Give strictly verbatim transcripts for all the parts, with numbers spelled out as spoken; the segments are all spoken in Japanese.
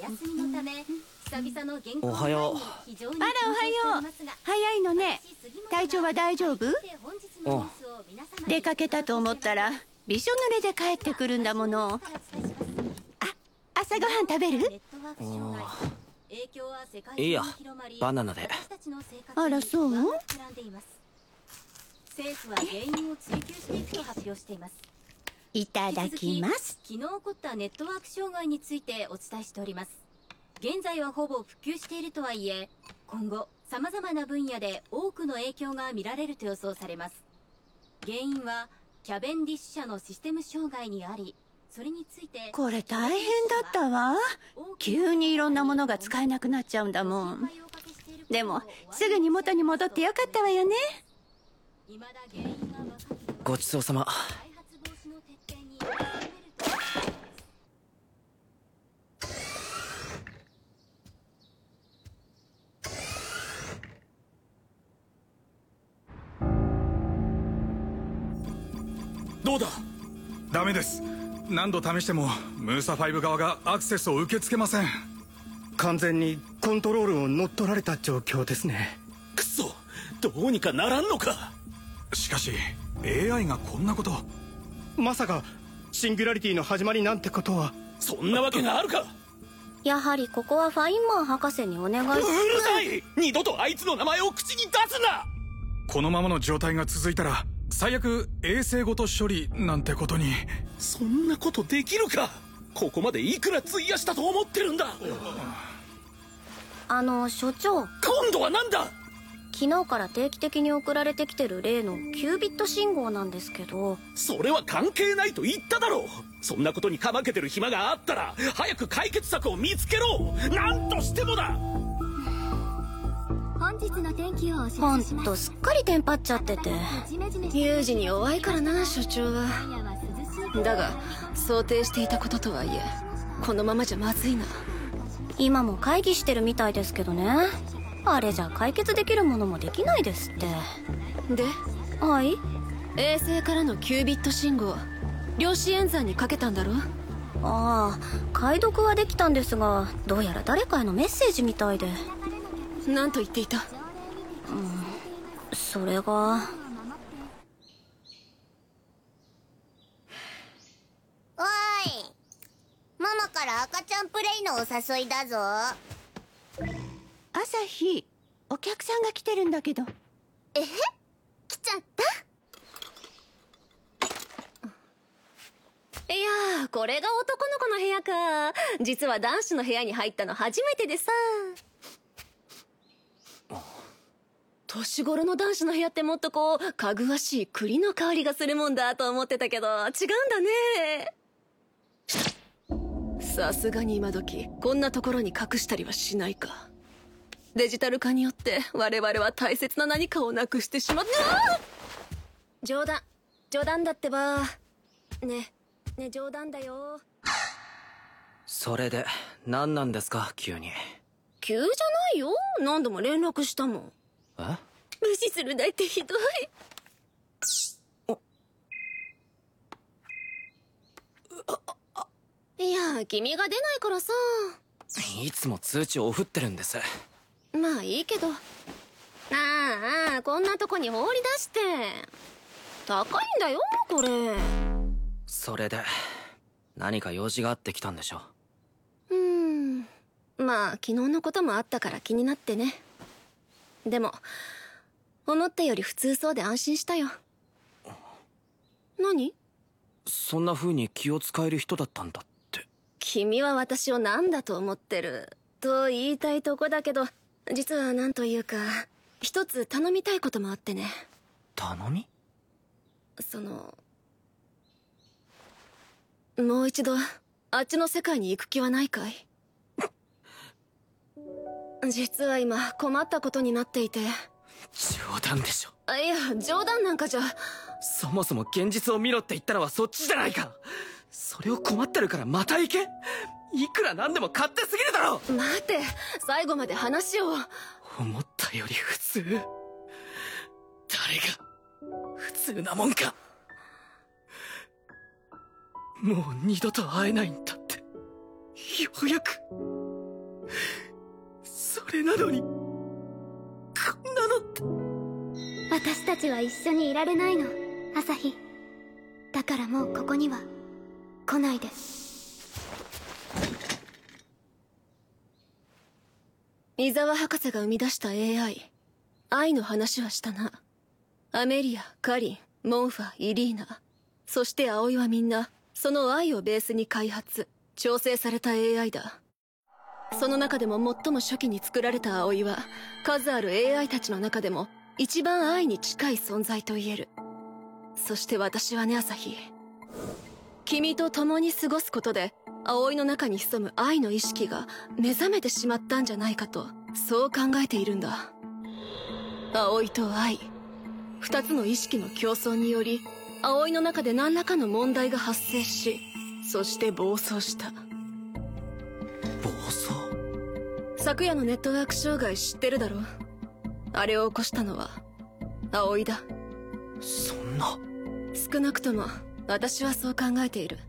おはよう。あら、おはよう。早いのね。体調は大丈夫？ うん。 出かけたと思ったらびしょ濡れで帰ってくるんだもの。あ、朝ごはん食べる？ いいや、バナナで。 あら、そう？ 政府は原因を追求していくと発表しています。 いただきます。 昨日起こったネットワーク障害についてお伝えしております。現在はほぼ復旧しているとはいえ、今後様々な分野で多くの影響が見られると予想されます。原因はキャベンディッシュ社のシステム障害にあり、それについてこれ大変だったわ。急にいろんなものが使えなくなっちゃうんだもん。でもすぐに元に戻ってよかったわよね。 ごちそうさま。 どうだ？ ダメです。何度試してもムーサファイブ側がアクセスを受け付けません。 完全にコントロールを乗っ取られた状況ですね。 くそ、どうにかならんのか。 しかし エーアイ がこんなこと。 まさかシンギュラリティの始まりなんてことは。 そんなわけがあるか。 やはりここはファインマン博士にお願い。うるさい！二度とあいつの名前を口に出すな。 このままの状態が続いたら最悪衛星ごと処理なんてことに。 そんなことできるか。ここまでいくら費やしたと思ってるんだ。 あの所長、 今度は何だ。 昨日から定期的に送られてきてる例のキュービット信号なんですけど。 それは関係ないと言っただろう。そんなことにかまけてる暇があったら早く解決策を見つけろ。何としてもだ。 本日の天気をお知ほんらせします。 とすっかりテンパっちゃってて。 有事に弱いからな、所長は。だが想定していたこととはいえこのままじゃまずいな。 今も会議してるみたいですけどね。あれじゃ解決できるものもできないですって。 で、 はい、 衛星からのキュービット信号、量子演算にかけたんだろ。 ああ、解読はできたんですが、どうやら誰かへのメッセージみたいで。 何と言っていた？ うん、それが。 おい、ママから赤ちゃんプレイのお誘いだぞ。 朝日、お客さんが来てるんだけど。 えへ、来ちゃった。 いやー、これが男の子の部屋か。実は男子の部屋に入ったの初めてでさ。年頃の男子の部屋ってもっとこうかぐわしい栗の香りがするもんだと思ってたけど違うんだね。さすがに今時こんなところに隠したりはしないか。デジタル化によって我々は大切な何かをなくしてしまった。冗談冗談だってば。ねね、冗談だよ。 それで何なんですか急に。 急じゃないよ、何度も連絡したもん。 え？ 無視するなんてひどい。いや、君が出ないからさ。 いつも通知オフってるんです。 まあいいけど。ああ、こんなとこに放り出して。高いんだよこれ。 それで何か用事があって来たんでしょ。 うーん、まあ昨日のこともあったから気になってね。でも思ったより普通そうで安心したよ。何？ そんな風に気を使える人だったんだって。 君は私を何だと思ってると言いたいとこだけど、実は何というか一つ頼みたいこともあってね。 頼み？ そのもう一度あっちの世界に行く気はないかい？実は今困ったことになっていて。 冗談でしょ。 あ、いや冗談なんかじゃ。 そもそも現実を見ろって言ったのはそっちじゃないか。それを困ってるからまた行け。いくらなんでも勝手すぎるだろ。 待って、最後まで話を。 思ったより普通。誰が普通なもんか。もう二度と会えないんだって。ようやくそれなのにこんなのって。 私たちは一緒にいられないの、朝日。だからもうここには来ないで。 伊沢博士が生み出した エーアイ、 愛の話はしたな。アメリア、カリン、モンファ、イリーナ、そして葵はみんなその愛をベースに開発調整された エーアイ だ。その中でも最も初期に作られた葵は数ある エーアイ たちの中でも一番愛に近い存在と言える。そして私はね、朝日、君と共に過ごすことで葵の中に潜む愛の意識が目覚めてしまったんじゃないかと、そう考えているんだ。葵と愛、二つの意識の競争により葵の中で何らかの問題が発生し、そして暴走した。 暴走？ 昨夜のネットワーク障害知ってるだろ？あれを起こしたのは葵だ。 そんな。 少なくとも私はそう考えている。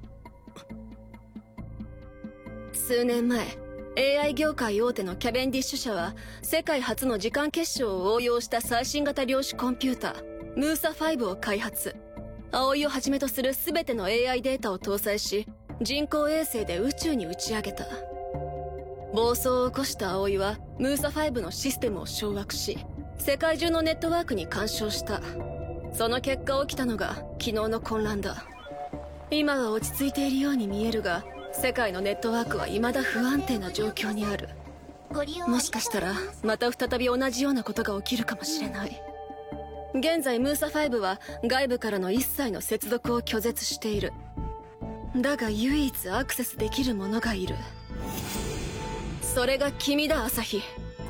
数年前 エーアイ 業界大手のキャベンディッシュ社は世界初の時間結晶を応用した最新型量子コンピュータームーサファイブを開発。葵をはじめとする全ての エーアイ データを搭載し人工衛星で宇宙に打ち上げた。暴走を起こした葵はムーサファイブのシステムを掌握し世界中のネットワークに干渉した。その結果起きたのが昨日の混乱だ。今は落ち着いているように見えるが世界のネットワークは未だ不安定な状況にある。もしかしたらまた再び同じようなことが起きるかもしれない。現在ムーサファイブは外部からの一切の接続を拒絶している。だが唯一アクセスできる者がいる。それが君だ、朝日。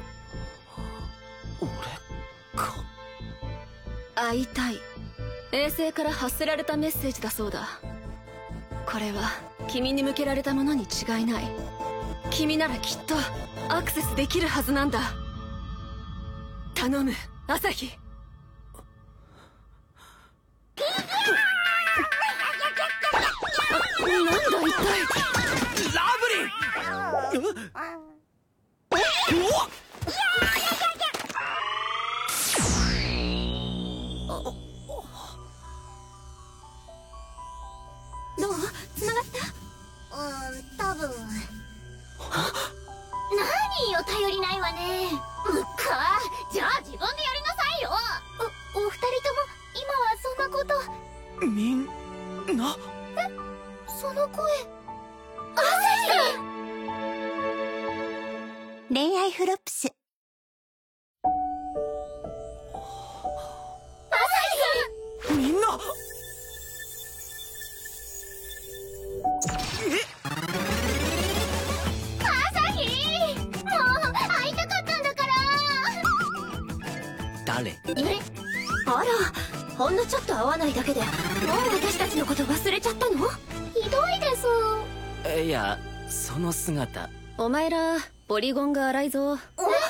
俺か。 会いたい。衛星から発せられたメッセージだそうだ。これは君に向けられたものに違いない。君ならきっとアクセスできるはずなんだ。頼む、朝日。なんだ一体。 ラブリン。おっどう？繋がった？ うーん、多分。何よ、頼りないわね。むっか。じゃあ自分でやりなさいよ。 お、お二人とも今はそんなこと。 みんな。 え？その声。 朝日！ 恋愛フロップス。 朝日！みんな。 朝日！もう会いたかったんだから。 誰？ え？あら、ほんのちょっと会わないだけでもう私たちのこと忘れちゃったの？ひどいです。 いや、その姿。 お前らポリゴンが荒いぞ。 え？嘘？何これ？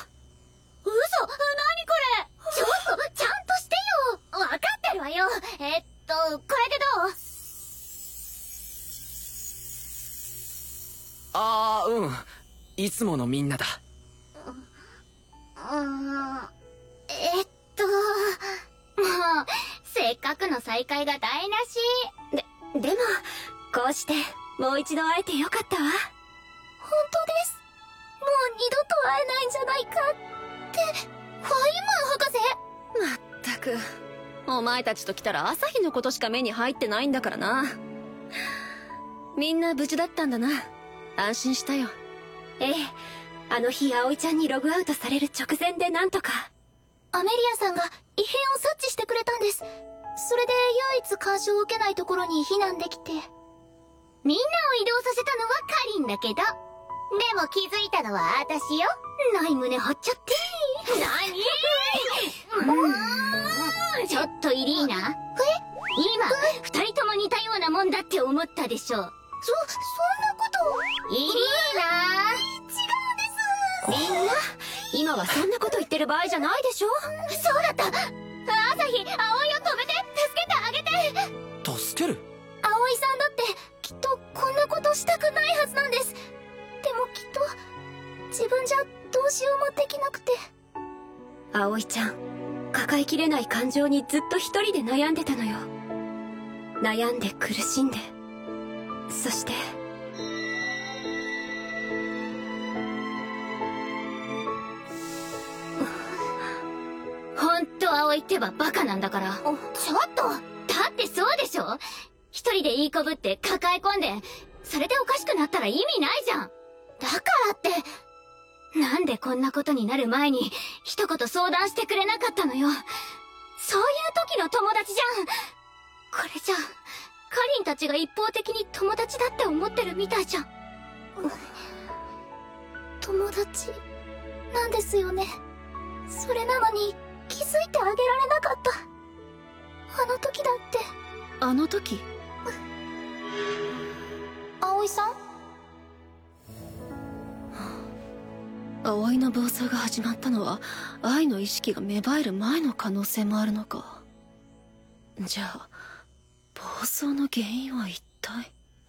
ちょっとちゃんとしてよ。分かってるわよ。えっとこれでどう？ ああ、うん。いつものみんなだ。 うーん、えっともうせっかくの再会が台無し。 で、でもこうしてもう一度会えてよかったわ。 本当です。もう二度と会えないんじゃないかってファインマン博士。 まったく、お前たちと来たら朝日のことしか目に入ってないんだからな。みんな無事だったんだな。安心したよ。 ええ、あの日葵ちゃんにログアウトされる直前でなんとか。 アメリアさんが異変を察知してくれたんです。それで唯一干渉を受けないところに避難できて。みんなを移動させたのはカリンだけど、でも気づいたのは私よ。ない胸張っちゃって。何？うーん、ちょっとイリーナ。え？今二人とも似たようなもんだって思ったでしょ。そ、そんなことイリーナ。違うんです。 みんな今はそんなこと言ってる場合じゃないでしょ。 そうだった。朝日、葵を止めて、助けてあげて。 助ける？ 葵さんだってきっとこんなことしたくないはずなんです。でもきっと自分じゃどうしようもできなくて。 葵ちゃん、抱えきれない感情にずっと一人で悩んでたのよ。悩んで苦しんで、そしてほんと葵ってばバカなんだから。ちょっと、だってそうでしょ。一人でいいこぶって抱え込んで、それでおかしくなったら意味ないじゃん。だからって、なんでこんなことになる前に一言相談してくれなかったのよ。そういう時の友達じゃん。これじゃ、かりんたちが一方的に友達だって思ってるみたいじゃん。友達なんですよね。それなのに気づいてあげられなかった。あの時だって。 あの時？ 葵さん？ 葵の暴走が始まったのは愛の意識が芽生える前の可能性もあるのか。じゃあ暴走の原因は一体？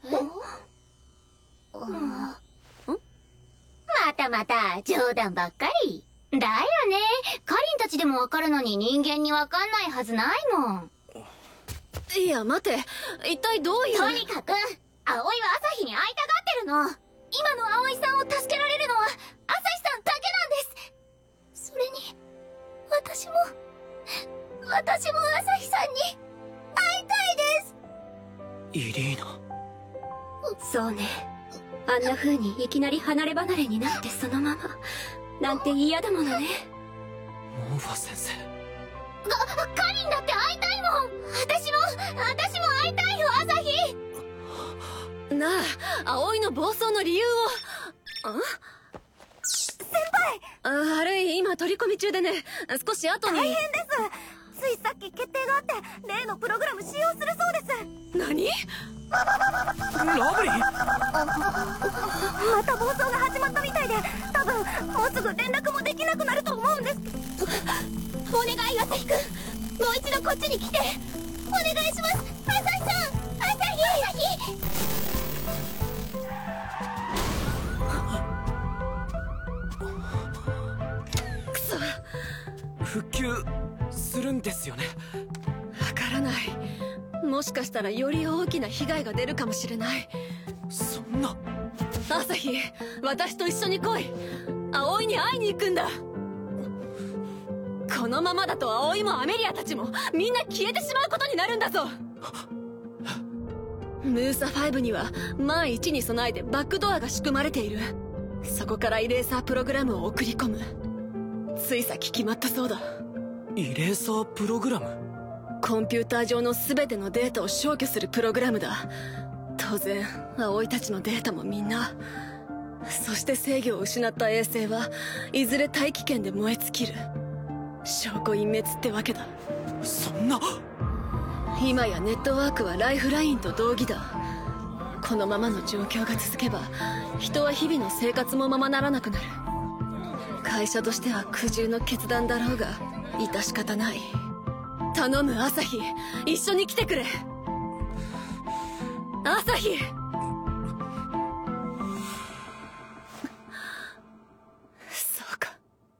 うん、またまた冗談ばっかりだよね。かりんたちでもわかるのに人間にわかんないはずないもん。 いや待て、一体どういう。 とにかく葵は朝日に会いたがってるの。今の葵さんを助けられるのは朝日さんだけなんです。それに私も私も朝日さんに会いたいです。 イリーナ。 そうね、あんな風にいきなり離れ離れになってそのままなんて嫌だものね。 モンファ先生。 か、かりんだって会いたいもん。私も私も会いたいよ朝日。 なあ、葵の暴走の理由を。あ？ 先輩！あ、あれ今取り込み中でね、少し後に。 大変です。ついさっき決定があって例のプログラム使用するそうです。 何？ ラブリー！ また暴走が始まったみたいで、多分もうすぐ連絡もできなくなると思うんです。お願い朝日くん、もう一度こっちに来てお願いします。朝日さん、朝日朝日。 くそ。 復旧するんですよね。 わからない。もしかしたらより大きな被害が出るかもしれない。 そんな。 朝日、私と一緒に来い。葵に会いに行くんだ。このままだと葵もアメリアたちもみんな消えてしまうことになるんだぞ。ムーサファイブには万一に備えてバックドアが仕組まれている。そこからイレーサープログラムを送り込む。ついさっき決まったそうだ。 イレーサープログラム？ コンピューター上の全てのデータを消去するプログラムだ。当然葵たちのデータもみんな。そして制御を失った衛星はいずれ大気圏で燃え尽きる。証拠隠滅ってわけだ。 そんな。 今やネットワークはライフラインと同義だ。このままの状況が続けば人は日々の生活もままならなくなる。会社としては苦渋の決断だろうが致し方ない。頼む朝日、一緒に来てくれ。朝日。そうか。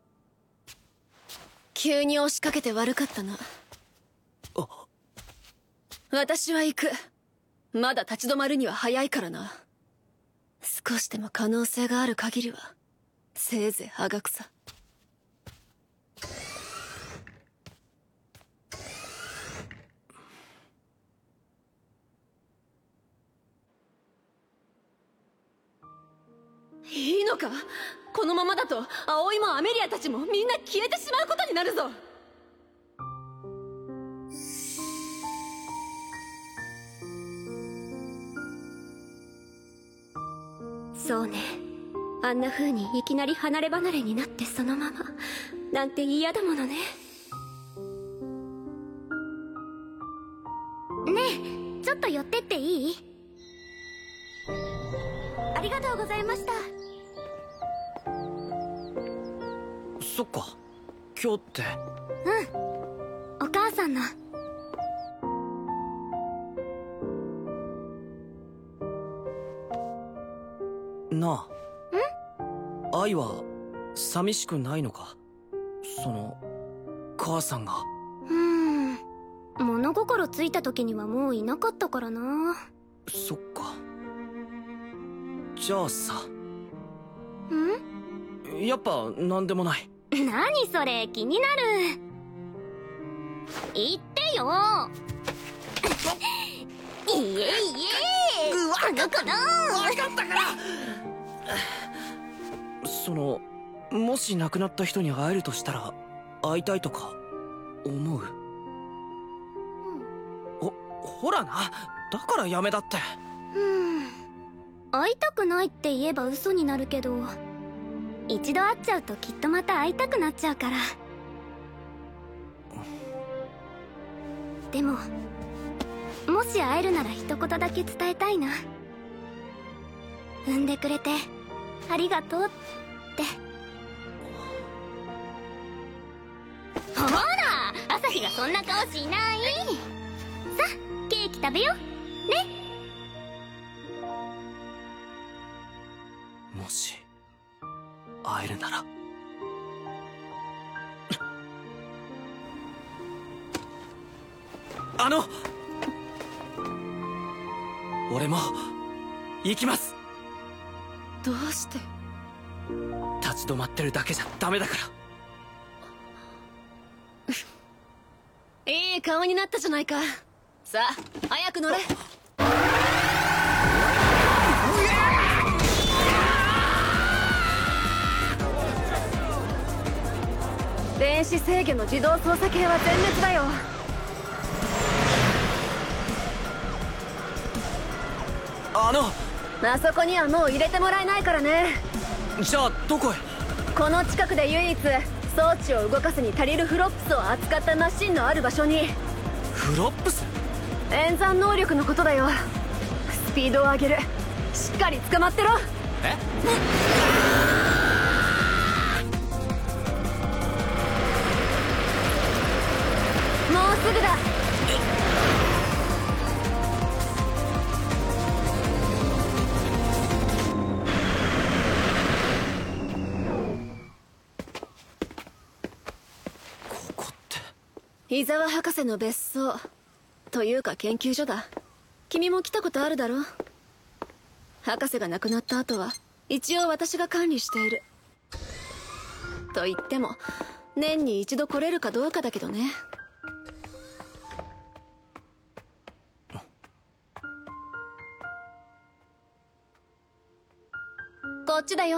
急に押しかけて悪かったな。私は行く。まだ立ち止まるには早いからな。少しでも可能性がある限りはせいぜいあがくさ。いいのか？このままだと葵もアメリアたちもみんな消えてしまうことになるぞ。 そうね、あんな風にいきなり離れ離れになってそのままなんて嫌だものね。 ねえ、ちょっと寄ってっていい？ありがとうございました。 そっか、今日って。 うん、お母さんの。 なあ、 愛は寂しくないのか？その母さんが。 うーん、物心ついた時にはもういなかったからな。 そっか。じゃあさ。 ん？ やっぱ何でもない。 何それ、気になる。言ってよ。いえいえ、この子の分かったから。そのもし亡くなった人に会えるとしたら会いたいとか思う？お、ほらな、だからやめだって。 うん、会いたくないって言えば嘘になるけど、一度会っちゃうときっとまた会いたくなっちゃうから。でももし会えるなら一言だけ伝えたいな。産んでくれてありがとうって。ほら、朝日がそんな顔しない。さあ、ケーキ食べよね。 もし会えるなら。あの俺も行きます。 どうして？ 立ち止まってるだけじゃダメだから。 いい顔になったじゃないか。さあ早く乗れ。電子制御の自動操作系は全滅だよ。 あのあそこにはもう入れてもらえないからね。 じゃあどこへ？ この近くで唯一装置を動かすに足りるフロップスを扱ったマシンのある場所に。 フロップス？ 演算能力のことだよ。スピードを上げる。しっかり捕まってろ。 え？ もうすぐだ。伊沢博士の別荘というか研究所だ。君も来たことあるだろ。博士が亡くなった後は一応私が管理している。と言っても年に一度来れるかどうかだけどね。こっちだよ。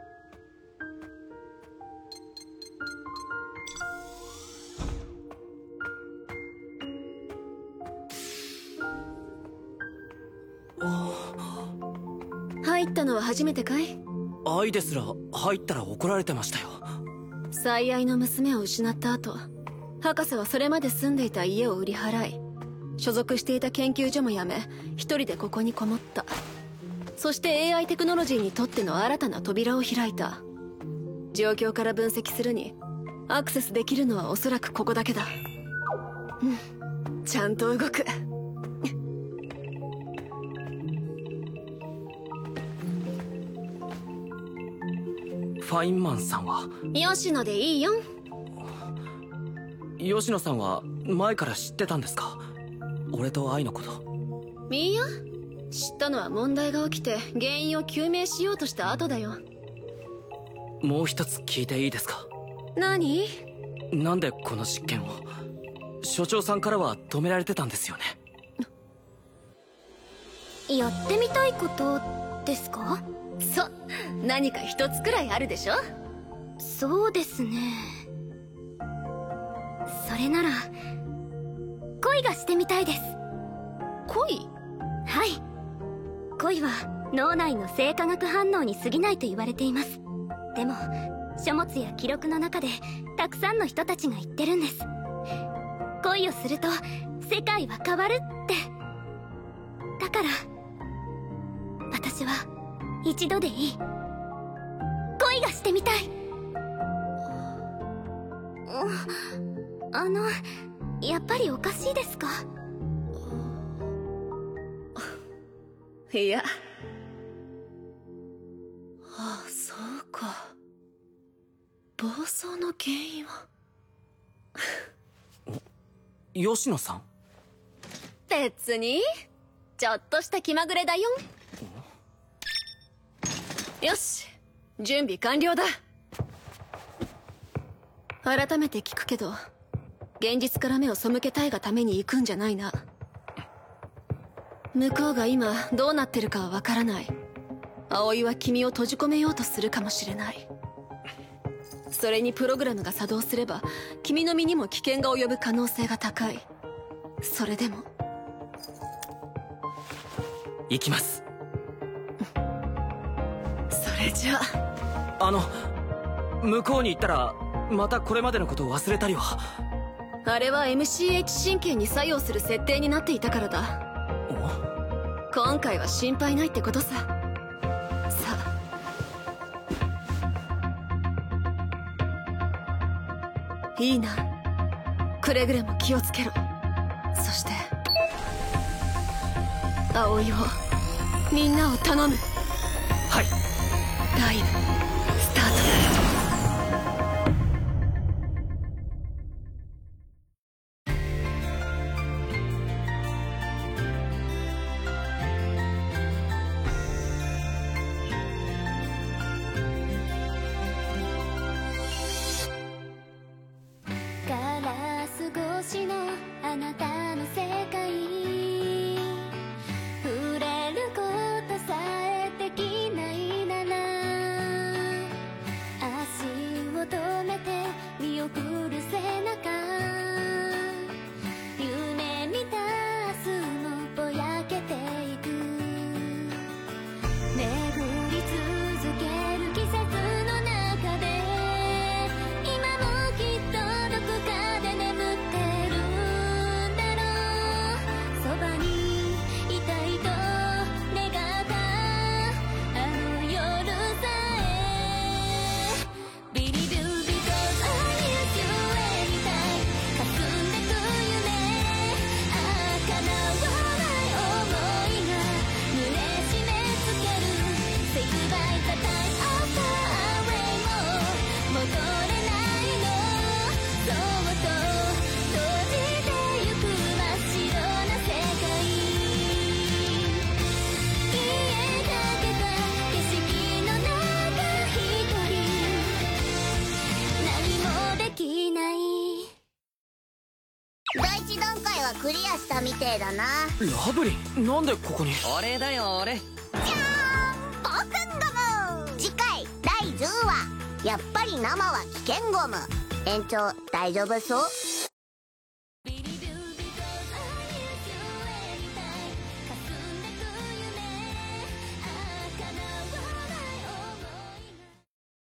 入ったのは初めてかい？ 愛ですら入ったら怒られてましたよ。 最愛の娘を失った後、博士はそれまで住んでいた家を売り払い、所属していた研究所も辞め、一人でここにこもった。そして エーアイ テクノロジーにとっての新たな扉を開いた。状況から分析するにアクセスできるのはおそらくここだけだ。うん、ちゃんと動く。 ファインマンさんは？ 吉野でいいよ。 吉野さんは前から知ってたんですか？俺と愛のこと。 いや、知ったのは問題が起きて原因を究明しようとした後だよ。 もう一つ聞いていいですか？ 何？ なんでこの実験を？所長さんからは止められてたんですよね。 やってみたいことですか？ そ、何か一つくらいあるでしょ？ そうですね。それなら恋がしてみたいです。 恋？ はい。恋は脳内の生化学反応に過ぎないと言われています。でも書物や記録の中でたくさんの人たちが言ってるんです。恋をすると世界は変わるって。だから私は一度でいい。恋がしてみたい。あの、やっぱりおかしいですか？ いや。ああ、 そうか。暴走の原因は吉野さん？ 別にちょっとした気まぐれだよ。よし、準備完了だ。改めて聞くけど、現実から目を背けたいがために行くんじゃないな。向こうが今どうなってるかはわからない。葵は君を閉じ込めようとするかもしれない。それにプログラムが作動すれば君の身にも危険が及ぶ可能性が高い。それでも行きます。 それじゃああの向こうに行ったらまたこれまでのことを忘れたりは。 あれは エムシーエイチ 神経に作用する設定になっていたからだ。今回は心配ないってことさ。さあいいな。くれぐれも気をつけろ。そして葵を、みんなを頼む。 はい。 ライブスタート。 ガラス越しのあなたの世界、触れることさえできないなら、足を止めて見送る背中、夢見た明日もぼやけていく、巡り続ける季節の中で、今もきっとどこかで眠ってるんだろう。そばにいたいと願ったあの夜さえ、ビリビュービコーズ I need you anytime 霞んでく夢、ああ叶わない想いが濡れ締めつける Say goodbye the time after away も戻れないの、そっと閉じてゆく真っ白な世界、消えかけた景色の中一人、何もできない。第一段階はクリアしたみてえだな。 ラブリン、なんでここに？ 俺だよ俺。 じゃーん、僕ゴム。次回だいじゅうわ、やっぱり生は危険ゴム。延長大丈夫そう？